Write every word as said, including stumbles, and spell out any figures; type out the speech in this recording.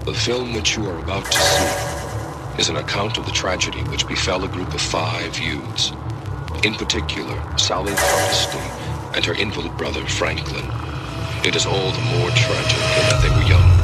The film which you are about to see is an account of the tragedy which befell a group of five youths. In particular, Sally Hardesty and her invalid brother, Franklin. It is all the more tragic in that they were young.